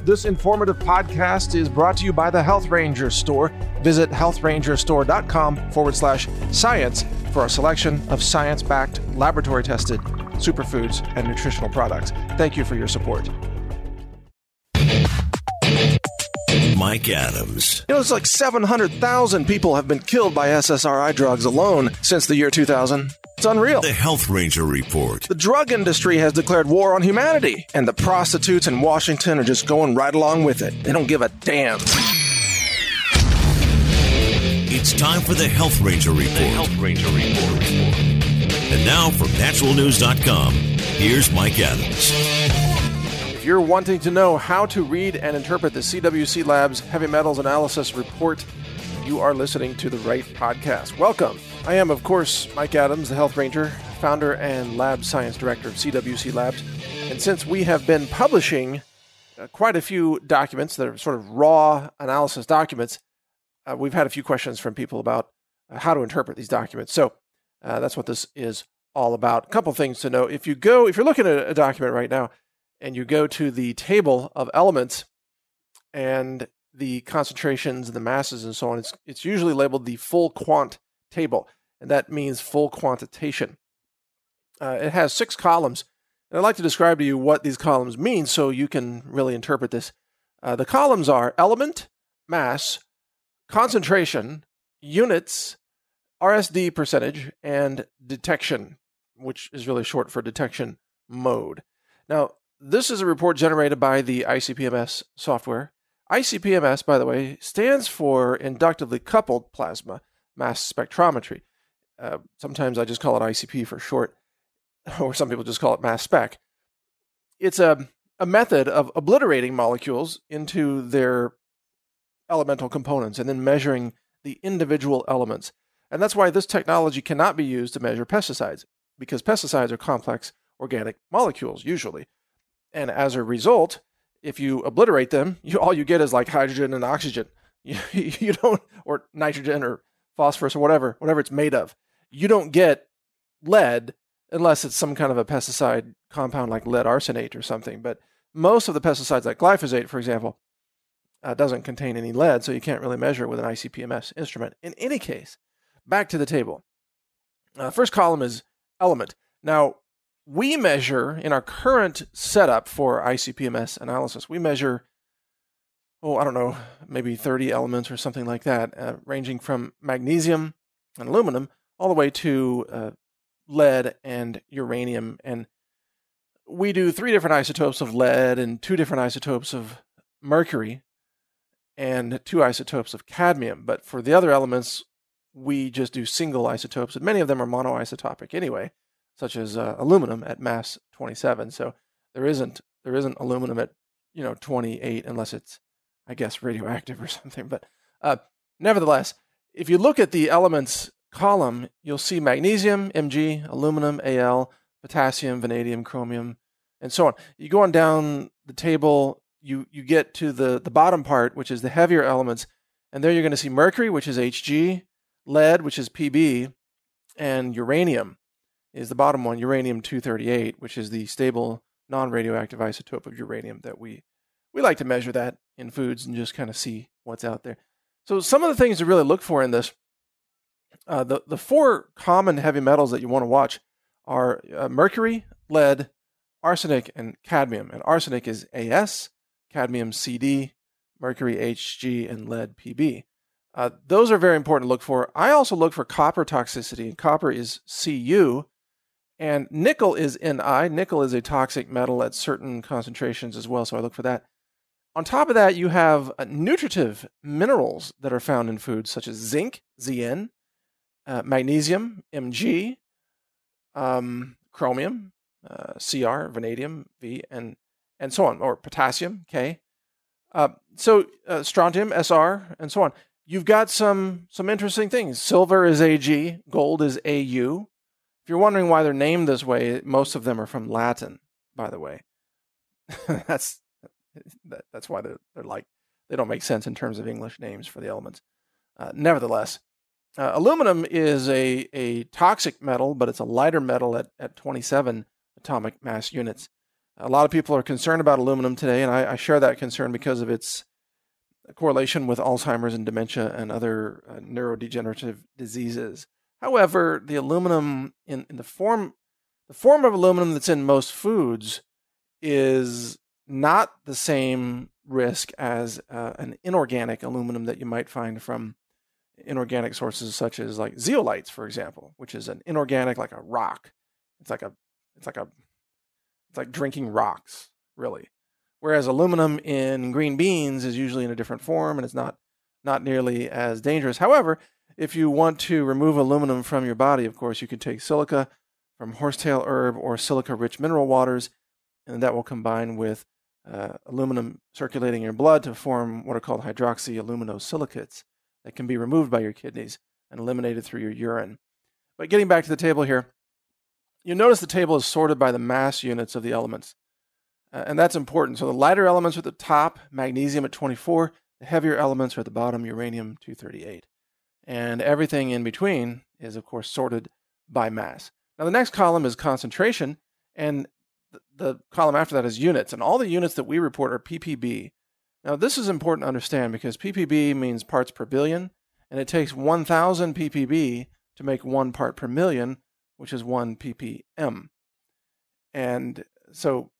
This informative podcast is brought to you by the Health Ranger Store. Visit healthrangerstore.com/science for a selection of science-backed, laboratory-tested superfoods and nutritional products. Thank you for your support. Mike Adams. It's like 700,000 people have been killed by SSRI drugs alone since the year 2000. It's unreal. The Health Ranger Report. The drug industry has declared war on humanity, and the prostitutes in Washington are just going right along with it. They don't give a damn. It's time for the Health Ranger Report. The Health Ranger Report. And now from naturalnews.com, here's Mike Adams. If you're wanting to know how to read and interpret the CWC Labs Heavy Metals Analysis Report, you are listening to the right podcast. Welcome. I am, of course, Mike Adams, the Health Ranger, founder and lab science director of CWC Labs. And since we have been publishing quite a few documents that are sort of raw analysis documents, we've had a few questions from people about how to interpret these documents. So that's what this is all about. A couple things to know. If you're looking at a document right now and you go to the table of elements and the concentrations and the masses and so on, it's usually labeled the full quant table, and that means full quantitation. It has 6 columns, and I'd like to describe to you what these columns mean so you can really interpret this. The columns are element, mass, concentration, units, RSD percentage, and detection, which is really short for detection mode. Now, this is a report generated by the ICP-MS software. ICP-MS, by the way, stands for inductively coupled plasma mass spectrometry. Sometimes I just call it ICP for short, or some people just call it mass spec. It's a method of obliterating molecules into their elemental components and then measuring the individual elements. And that's why this technology cannot be used to measure pesticides, because pesticides are complex organic molecules, usually. And as a result, if you obliterate them, all you get is like hydrogen and oxygen. You don't, or nitrogen or phosphorus or whatever it's made of. You don't get lead unless it's some kind of a pesticide compound like lead arsenate or something. But most of the pesticides, like glyphosate, for example, doesn't contain any lead, so you can't really measure it with an ICP-MS instrument. In any case, back to the table. First column is element. Now, we measure, in our current setup for ICP-MS analysis, we measure, maybe 30 elements or something like that, ranging from magnesium and aluminum all the way to lead and uranium. And we do 3 different isotopes of lead and 2 different isotopes of mercury and 2 isotopes of cadmium. But for the other elements, we just do single isotopes, and many of them are monoisotopic anyway, such as aluminum at mass 27. So there isn't aluminum at 28 unless it's, I guess, radioactive or something. But nevertheless, if you look at the elements column, you'll see magnesium, Mg, aluminum, Al, potassium, vanadium, chromium, and so on. You go on down the table, you get to the bottom part, which is the heavier elements, and there you're going to see mercury, which is Hg, lead, which is Pb, and uranium is the bottom one, uranium-238, which is the stable non-radioactive isotope of uranium that we like to measure that in foods and just kind of see what's out there. So some of the things to really look for in this, the 4 common heavy metals that you want to watch are mercury, lead, arsenic, and cadmium. And arsenic is As, cadmium Cd, mercury Hg, and lead Pb. Those are very important to look for. I also look for copper toxicity, and copper is Cu, and nickel is Ni. Nickel is a toxic metal at certain concentrations as well, so I look for that. On top of that, you have nutritive minerals that are found in foods, such as zinc, Zn, magnesium, Mg, chromium, Cr, vanadium, V, and so on, or potassium, K. Strontium, Sr, and so on. You've got some interesting things. Silver is Ag, gold is Au. If you're wondering why they're named this way, most of them are from Latin, by the way. That's why they're like, they don't make sense in terms of English names for the elements. Nevertheless, aluminum is a toxic metal, but it's a lighter metal at 27 atomic mass units. A lot of people are concerned about aluminum today, and I share that concern because of its correlation with Alzheimer's and dementia and other neurodegenerative diseases. However, the aluminum in the form of aluminum that's in most foods is not the same risk as an inorganic aluminum that you might find from inorganic sources such as like zeolites, for example, which is an inorganic, like a rock. It's like drinking rocks, really. Whereas aluminum in green beans is usually in a different form and it's not nearly as dangerous. However, if you want to remove aluminum from your body, of course, you can take silica from horsetail herb or silica-rich mineral waters, and that will combine with aluminum circulating in your blood to form what are called hydroxyaluminosilicates that can be removed by your kidneys and eliminated through your urine. But getting back to the table here, you notice the table is sorted by the mass units of the elements, and that's important. So the lighter elements are at the top, magnesium at 24, the heavier elements are at the bottom, uranium 238. And everything in between is, of course, sorted by mass. Now, the next column is concentration, and the column after that is units. And all the units that we report are ppb. Now, this is important to understand because ppb means parts per billion, and it takes 1,000 ppb to make 1 part per million, which is 1 ppm. And so,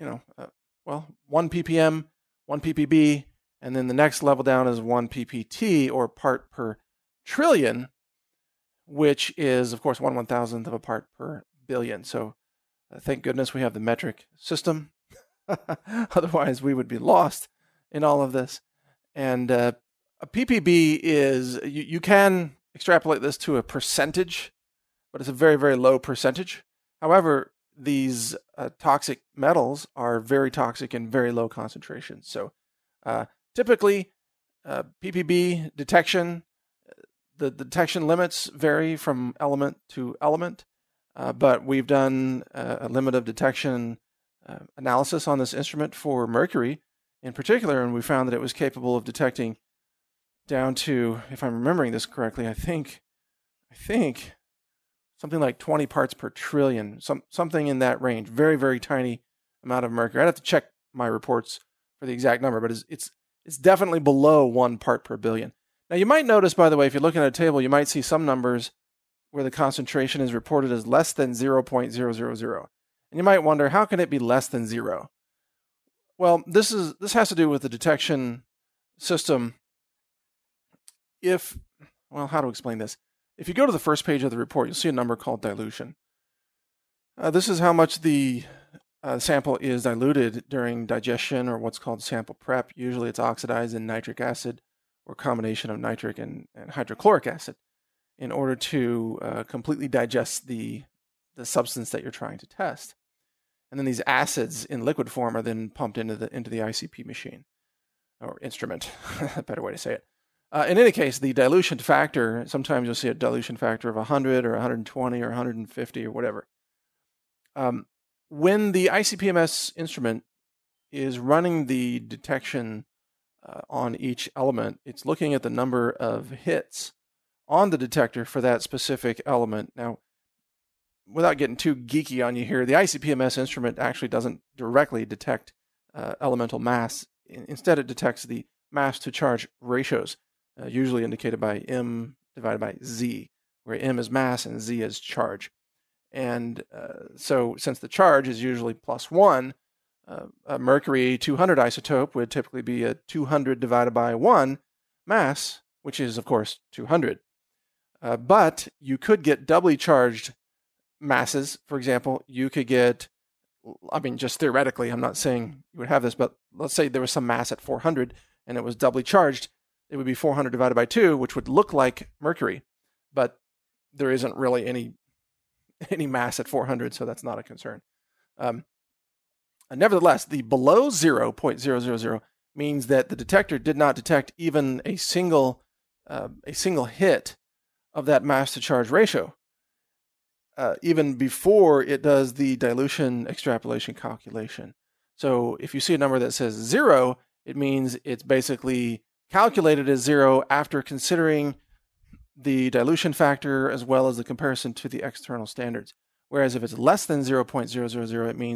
1 ppm, 1 ppb, and then the next level down is 1 ppt, or part per trillion, which is, of course, 1/1000th of a part per billion. So thank goodness we have the metric system. Otherwise, we would be lost in all of this. And a ppb is, you can extrapolate this to a percentage, but it's a very, very low percentage. However, these toxic metals are very toxic in very low concentrations. So typically, ppb detection, the detection limits vary from element to element, but we've done a limit of detection analysis on this instrument for mercury in particular, and we found that it was capable of detecting down to, if I'm remembering this correctly, I think something like 20 parts per trillion, something in that range. Very, very tiny amount of mercury. I'd have to check my reports for the exact number, but it's definitely below 1 part per billion. Now, you might notice, by the way, if you're looking at a table, you might see some numbers where the concentration is reported as less than 0.000. And you might wonder, how can it be less than 0? Well, this has to do with the detection system. How to explain this? If you go to the first page of the report, you'll see a number called dilution. This is how much the sample is diluted during digestion, or what's called sample prep. Usually it's oxidized in nitric acid or combination of nitric and hydrochloric acid in order to completely digest the substance that you're trying to test. And then these acids in liquid form are then pumped into the ICP machine, or instrument, a better way to say it. In any case, the dilution factor, sometimes you'll see a dilution factor of 100 or 120 or 150 or whatever. When the ICP-MS instrument is running the detection on each element, it's looking at the number of hits on the detector for that specific element. Now, without getting too geeky on you here, the ICP-MS instrument actually doesn't directly detect elemental mass. Instead, it detects the mass to charge ratios, usually indicated by M divided by Z, where M is mass and Z is charge. And so since the charge is usually +1, a mercury 200 isotope would typically be a 200 divided by 1 mass, which is, of course, 200. But you could get doubly charged masses. For example, you could get, just theoretically, I'm not saying you would have this, but let's say there was some mass at 400 and it was doubly charged. It would be 400 divided by 2, which would look like mercury, but there isn't really any mass at 400, so that's not a concern. Nevertheless, the below 0.000 means that the detector did not detect even a single hit of that mass to charge ratio, even before it does the dilution extrapolation calculation. So if you see a number that says 0, it means it's basically calculated as 0 after considering the dilution factor as well as the comparison to the external standards. Whereas if it's less than 0.000, it means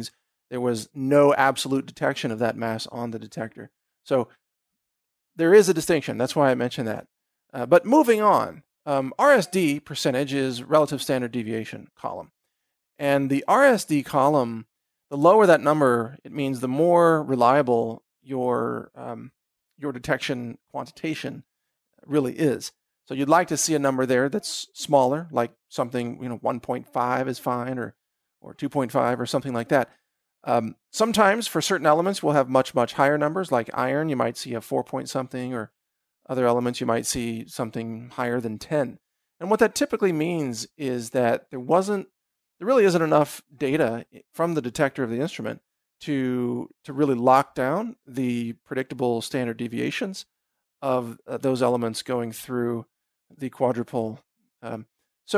there was no absolute detection of that mass on the detector. So there is a distinction. That's why I mentioned that. But moving on, RSD percentage is relative standard deviation column. And the RSD column, the lower that number, it means the more reliable your detection quantitation really is. So you'd like to see a number there that's smaller, like something, 1.5 is fine, or 2.5 or something like that. Sometimes for certain elements, we'll have much, much higher numbers, like iron. You might see a 4 point something, or other elements, you might see something higher than 10. And what that typically means is that there really isn't enough data from the detector of the instrument to really lock down the predictable standard deviations of those elements going through the quadrupole. I'm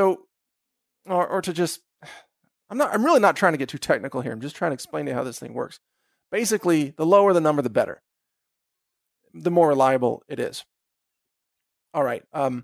really not trying to get too technical here. I'm just trying to explain to you how this thing works. Basically, the lower the number, the better. The more reliable it is. All right.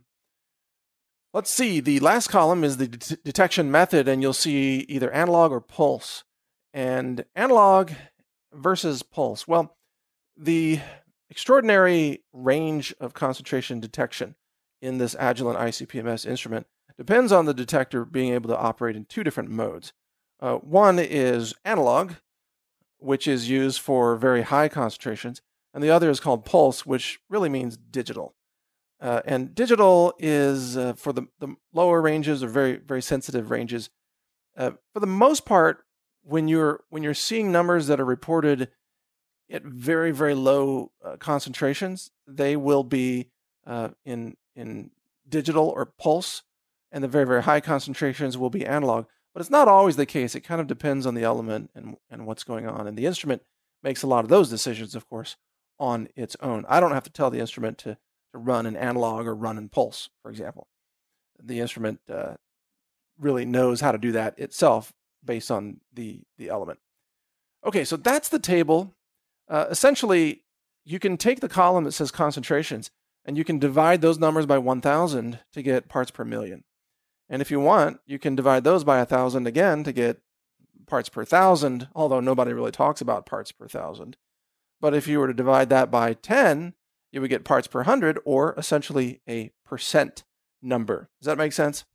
Let's see. The last column is the detection method, and you'll see either analog or pulse. And analog versus pulse. Well, the extraordinary range of concentration detection in this Agilent ICP-MS instrument depends on the detector being able to operate in two different modes. One is analog, which is used for very high concentrations, and the other is called pulse, which really means digital. And digital is for the lower ranges or very, very sensitive ranges. For the most part, when you're seeing numbers that are reported at very, very low concentrations, they will be in digital or pulse, and the very, very high concentrations will be analog. But it's not always the case. It kind of depends on the element and what's going on. And the instrument makes a lot of those decisions, of course, on its own. I don't have to tell the instrument to run in analog or run in pulse, for example. The instrument really knows how to do that itself based on the element. Okay, so that's the table. Essentially, you can take the column that says concentrations, and you can divide those numbers by 1,000 to get parts per million. And if you want, you can divide those by 1,000 again to get parts per 1,000, although nobody really talks about parts per 1,000. But if you were to divide that by 10, you would get parts per 100, or essentially a percent number. Does that make sense?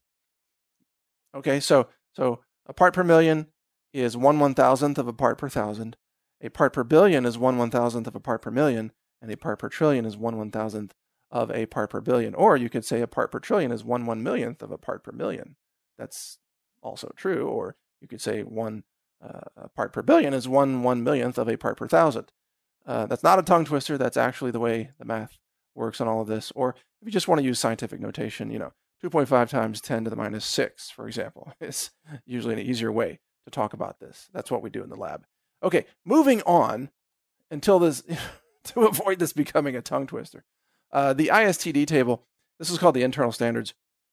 Okay, so a part per million is 1/1000th of a part per 1,000. A part per billion is 1/1000th of a part per million, and a part per trillion is 1/1000th of a part per billion. Or you could say a part per trillion is 1/1,000,000th of a part per million. That's also true. Or you could say a part per billion is 1/1,000,000th of a part per 1,000. That's not a tongue twister. That's actually the way the math works on all of this. Or if you just want to use scientific notation, 2.5 times 10 to the minus 6, for example, is usually an easier way to talk about this. That's what we do in the lab. Okay, moving on until this, to avoid this becoming a tongue twister. The ISTD table, this is called the internal standards.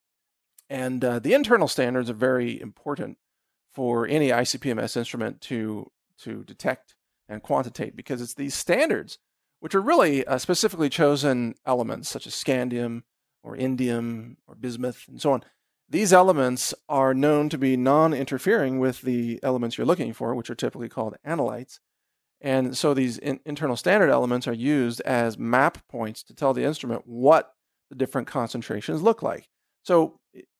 And the internal standards are very important for any ICP-MS instrument to detect and quantitate, because it's these standards, which are really specifically chosen elements such as scandium or indium or bismuth and so on. These elements are known to be non-interfering with the elements you're looking for, which are typically called analytes. And so these internal standard elements are used as map points to tell the instrument what the different concentrations look like. So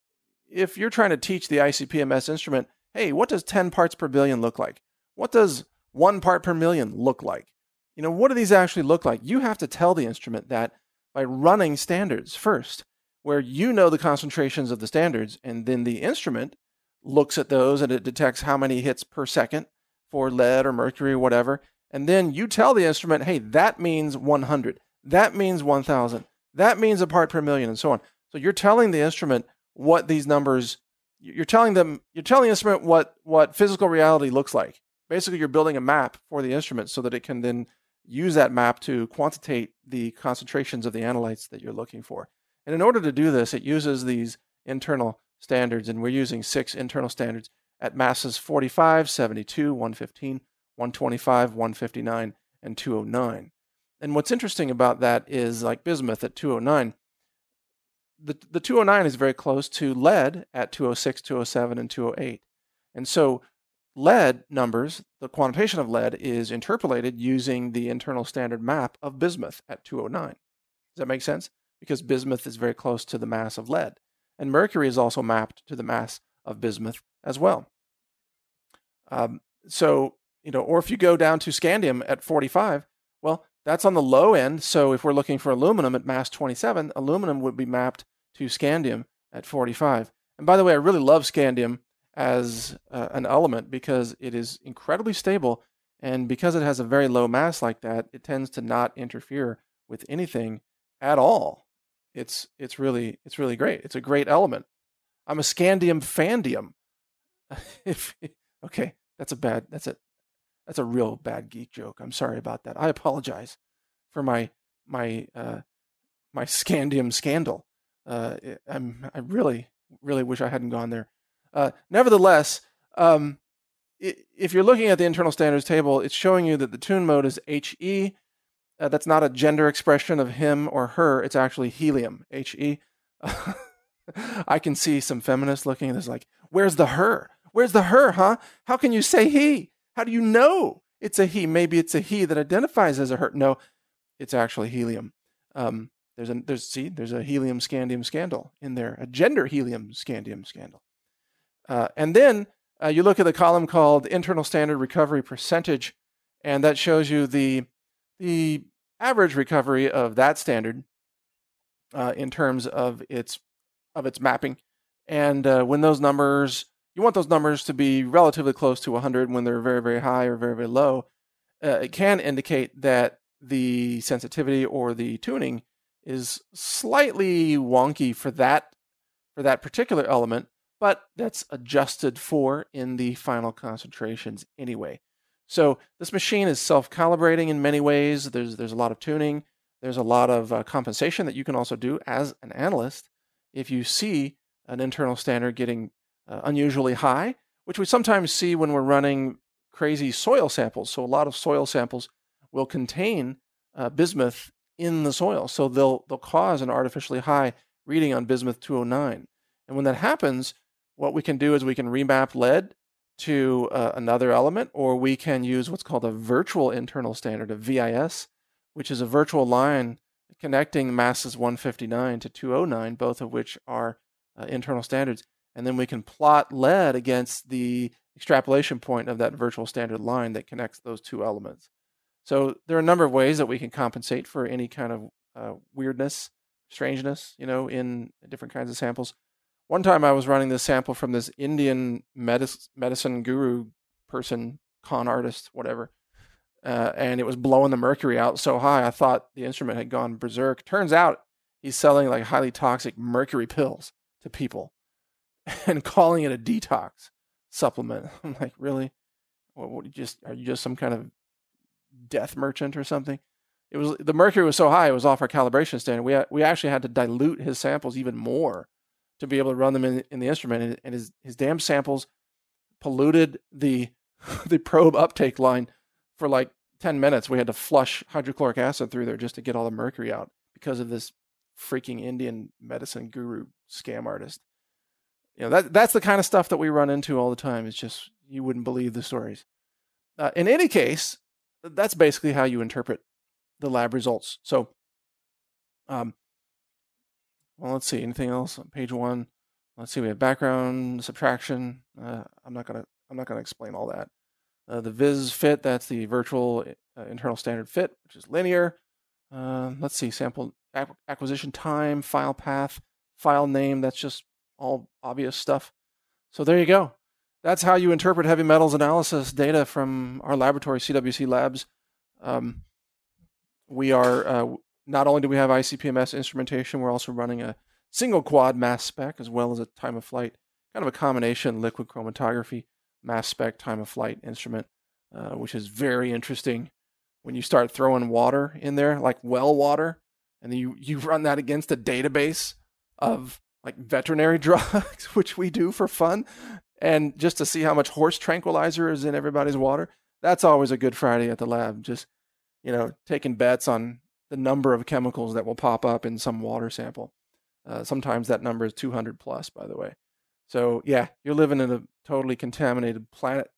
if you're trying to teach the ICP-MS instrument, hey, what does 10 parts per billion look like? What does 1 part per million look like? What do these actually look like? You have to tell the instrument that by running standards first, where you know the concentrations of the standards, and then the instrument looks at those and it detects how many hits per second for lead or mercury or whatever. And then you tell the instrument, hey, that means 100. That means 1,000. That means a part per million, and so on. So you're telling the instrument what these numbers, you're telling the instrument what physical reality looks like. Basically, you're building a map for the instrument so that it can then use that map to quantitate the concentrations of the analytes that you're looking for. And in order to do this, it uses these internal standards, and we're using 6 internal standards at masses 45, 72, 115, 125, 159, and 209. And what's interesting about that is, like bismuth at 209, the 209 is very close to lead at 206, 207, and 208. And so lead numbers, the quantitation of lead, is interpolated using the internal standard map of bismuth at 209. Does that make sense? Because bismuth is very close to the mass of lead. And mercury is also mapped to the mass of bismuth as well. Or if you go down to scandium at 45, well, that's on the low end. So if we're looking for aluminum at mass 27, aluminum would be mapped to scandium at 45. And by the way, I really love scandium as an element because it is incredibly stable, and because it has a very low mass like that, it tends to not interfere with anything at all. It's really great. It's a great element. I'm a scandium fandium. Okay, that's a real bad geek joke. I'm sorry about that. I apologize for my scandium scandal. I really wish I hadn't gone there. Nevertheless, if you're looking at the internal standards table, it's showing you that the tune mode is He. That's not a gender expression of him or her. It's actually helium, He. I can see some feminists looking at this like, where's the her? Where's the her, huh? How can you say he? How do you know it's a he? Maybe it's a he that identifies as a her. No, it's actually helium. There's a helium scandium scandal in there, a gender helium scandium scandal. And then you look at the column called internal standard recovery percentage, and that shows you the average recovery of that standard in terms of its mapping. And when those numbers, you want those numbers to be relatively close to 100 when they're very, very high or very, very low. It can indicate that the sensitivity or the tuning is slightly wonky for that particular element, but that's adjusted for in the final concentrations anyway. So this machine is self-calibrating in many ways. There's a lot of tuning. There's a lot of compensation that you can also do as an analyst if you see an internal standard getting unusually high, which we sometimes see when we're running crazy soil samples. So a lot of soil samples will contain bismuth in the soil. So they'll cause an artificially high reading on bismuth 209. And when that happens, what we can do is we can remap lead to another element, or we can use what's called a virtual internal standard, a VIS, which is a virtual line connecting masses 159 to 209, both of which are internal standards. And then we can plot lead against the extrapolation point of that virtual standard line that connects those two elements. So there are a number of ways that we can compensate for any kind of weirdness, strangeness, in different kinds of samples. One time I was running this sample from this Indian medicine guru person, con artist, whatever, and it was blowing the mercury out so high I thought the instrument had gone berserk. Turns out he's selling like highly toxic mercury pills to people and calling it a detox supplement. I'm like, really? Are you just some kind of death merchant or something? The mercury was so high it was off our calibration standard. We actually had to dilute his samples even more to be able to run them in the instrument, and his damn samples polluted the probe uptake line for like 10 minutes. We had to flush hydrochloric acid through there just to get all the mercury out because of this freaking Indian medicine guru scam artist. That's the kind of stuff that we run into all the time. It's just, you wouldn't believe the stories. In any case, that's basically how you interpret the lab results. So, well, let's see. Anything else on page 1? Let's see. We have background, subtraction. I'm not gonna explain all that. The viz fit, that's the virtual internal standard fit, which is linear. Let's see. Sample acquisition time, file path, file name. That's just all obvious stuff. So there you go. That's how you interpret heavy metals analysis data from our laboratory, CWC Labs. We are not only do we have ICP-MS instrumentation, we're also running a single quad mass spec as well as a time of flight, kind of a combination liquid chromatography mass spec time of flight instrument, which is very interesting when you start throwing water in there, like well water, and then you run that against a database of like veterinary drugs, which we do for fun, and just to see how much horse tranquilizer is in everybody's water. That's always a good Friday at the lab, just taking bets on the number of chemicals that will pop up in some water sample. Sometimes that number is 200 plus, by the way. So yeah, you're living in a totally contaminated planet,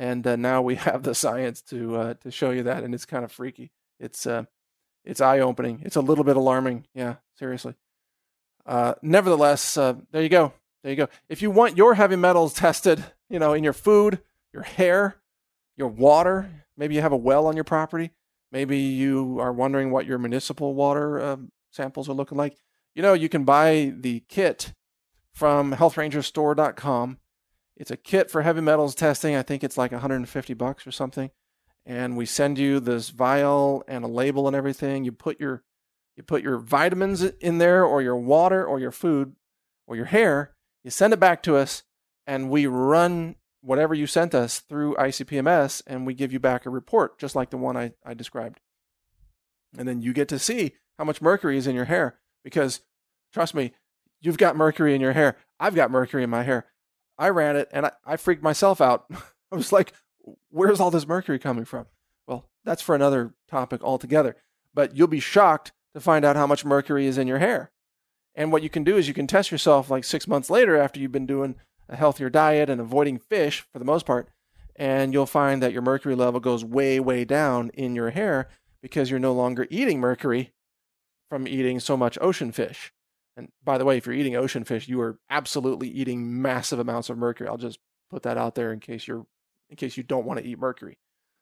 And now we have the science to show you that, and it's kind of freaky. It's eye-opening. It's a little bit alarming. Yeah, seriously. Nevertheless, there you go. There you go. If you want your heavy metals tested, in your food, your hair, your water, maybe you have a well on your property. Maybe you are wondering what your municipal water samples are looking like. You can buy the kit from healthrangerstore.com. It's a kit for heavy metals testing. I think it's like $150 or something. And we send you this vial and a label and everything. You put your vitamins in there, or your water, or your food, or your hair. You send it back to us, and we run whatever you sent us through ICP-MS, and we give you back a report, just like the one I described. And then you get to see how much mercury is in your hair, because, trust me, you've got mercury in your hair. I've got mercury in my hair. I ran it, and I freaked myself out. I was like, where's all this mercury coming from? Well, that's for another topic altogether. But you'll be shocked to find out how much mercury is in your hair. And what you can do is you can test yourself like 6 months later after you've been doing a healthier diet and avoiding fish for the most part, and you'll find that your mercury level goes way, way down in your hair because you're no longer eating mercury from eating so much ocean fish. And by the way, if you're eating ocean fish, you are absolutely eating massive amounts of mercury. I'll just put that out there in case you don't want to eat mercury.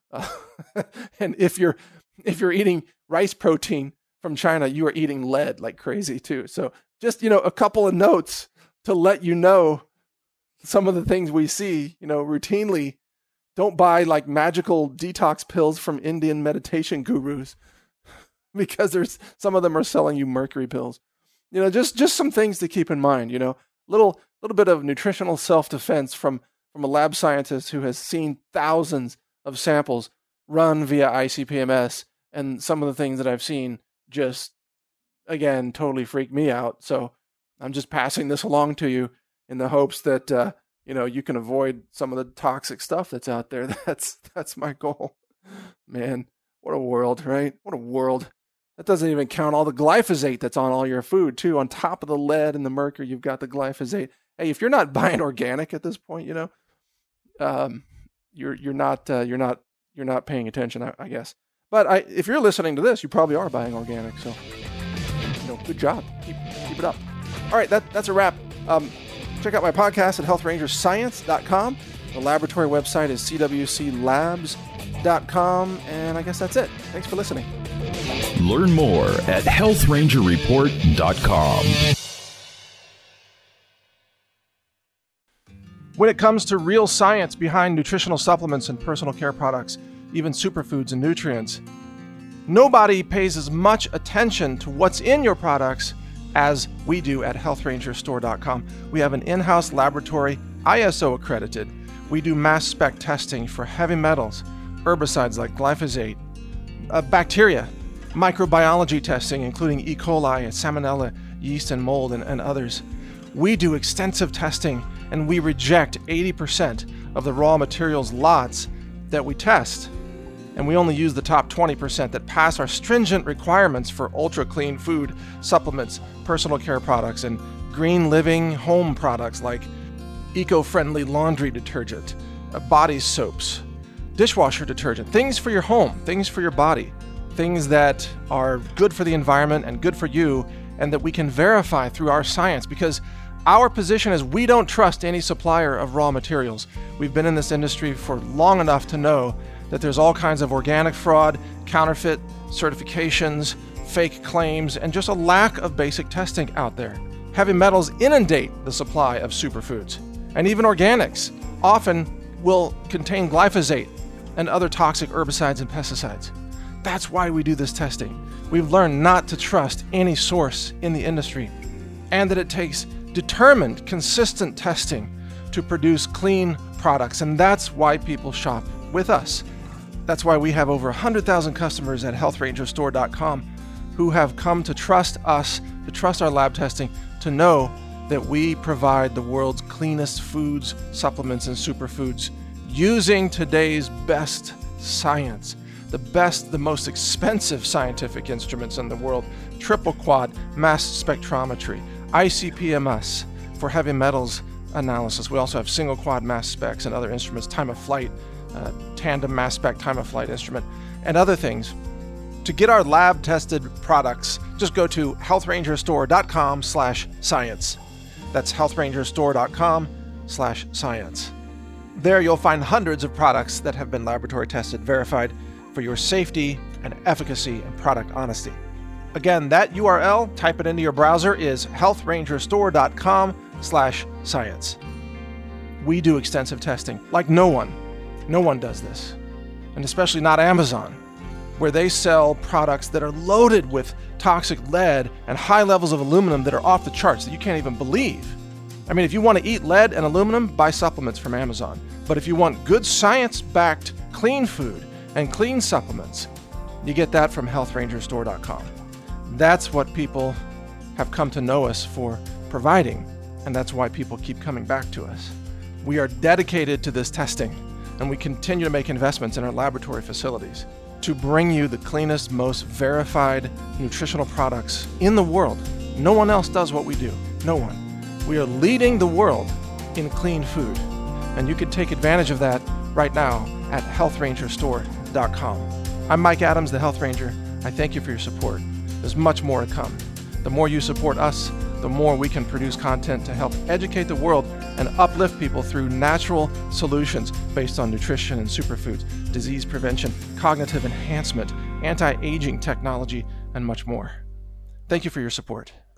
And if you're eating rice protein from China, you are eating lead like crazy too. So just, a couple of notes to let you know some of the things we see, routinely. Don't buy like magical detox pills from Indian meditation gurus because some of them are selling you mercury pills. Just some things to keep in mind, little bit of nutritional self-defense from a lab scientist who has seen thousands of samples run via ICP-MS, and some of the things that I've seen just, again, totally freak me out. So I'm just passing this along to you in the hopes that, you can avoid some of the toxic stuff that's out there. That's my goal. Man, what a world, right? What a world. That doesn't even count all the glyphosate that's on all your food too. On top of the lead and the mercury, you've got the glyphosate. Hey, if you're not buying organic at this point, you're not paying attention, I guess. But if you're listening to this, you probably are buying organic. So, good job. Keep it up. All right, that's a wrap. Check out my podcast at healthrangerscience.com. The laboratory website is cwclabs.com. And I guess that's it. Thanks for listening. Learn more at healthrangerreport.com. When it comes to real science behind nutritional supplements and personal care products, even superfoods and nutrients, nobody pays as much attention to what's in your products as we do at healthrangerstore.com. We have an in-house laboratory, ISO accredited. We do mass spec testing for heavy metals, herbicides like glyphosate, bacteria, microbiology testing, including E. coli and salmonella, yeast and mold, and others. We do extensive testing, and we reject 80% of the raw materials lots that we test. And we only use the top 20% that pass our stringent requirements for ultra-clean food, supplements, personal care products, and green living home products like eco-friendly laundry detergent, body soaps, dishwasher detergent, things for your home, things for your body, things that are good for the environment and good for you, and that we can verify through our science, because our position is we don't trust any supplier of raw materials. We've been in this industry for long enough to know that there's all kinds of organic fraud, counterfeit certifications, fake claims, and just a lack of basic testing out there. Heavy metals inundate the supply of superfoods, and even organics often will contain glyphosate and other toxic herbicides and pesticides. That's why we do this testing. We've learned not to trust any source in the industry, and that it takes determined, consistent testing to produce clean products, and that's why people shop with us. That's why we have over 100,000 customers at healthrangerstore.com who have come to trust us, to trust our lab testing, to know that we provide the world's cleanest foods, supplements, and superfoods using today's best science, the most expensive scientific instruments in the world, triple quad mass spectrometry, ICP-MS for heavy metals analysis. We also have single quad mass specs and other instruments, time of flight tandem mass spec time-of-flight instrument, and other things. To get our lab-tested products, just go to healthrangerstore.com/science. That's healthrangerstore.com/science. There you'll find hundreds of products that have been laboratory tested, verified for your safety and efficacy and product honesty. Again, that URL, type it into your browser, is healthrangerstore.com/science. We do extensive testing like no one. No one does this. And especially not Amazon, where they sell products that are loaded with toxic lead and high levels of aluminum that are off the charts that you can't even believe. I mean, if you want to eat lead and aluminum, buy supplements from Amazon. But if you want good science-backed clean food and clean supplements, you get that from healthrangerstore.com. That's what people have come to know us for providing, and that's why people keep coming back to us. We are dedicated to this testing, and we continue to make investments in our laboratory facilities to bring you the cleanest, most verified nutritional products in the world. No one else does what we do. No one. We are leading the world in clean food, and you can take advantage of that right now at healthrangerstore.com. I'm Mike Adams, the Health Ranger. I thank you for your support. There's much more to come. The more you support us, the more we can produce content to help educate the world and uplift people through natural solutions based on nutrition and superfoods, disease prevention, cognitive enhancement, anti-aging technology, and much more. Thank you for your support.